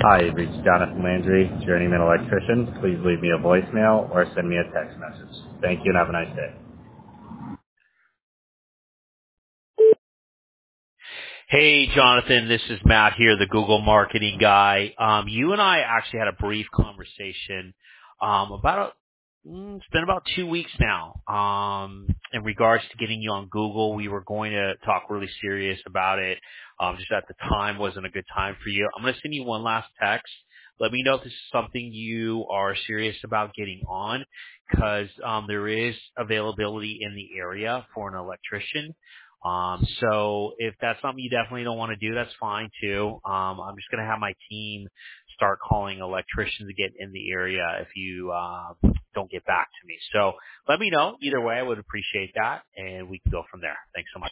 Hi, you've reached Jonathan Landry, journeyman electrician. Please leave me a voicemail or send me a text message. Thank you and have a nice day. Hey, Jonathan, this is Matt here, the Google marketing guy. You and I actually had a brief conversation it's been about 2 weeks now. In regards to getting you on Google, we were going to talk really serious about it. Just at the time wasn't a good time for you. I'm going to send you one last text. Let me know if this is something you are serious about getting on, because there is availability in the area for an electrician. So if that's something you definitely don't want to do, that's fine too. I'm just going to have my team start calling electricians to get in the area if you don't get back to me. So let me know. Either way, I would appreciate that, and we can go from there. Thanks so much.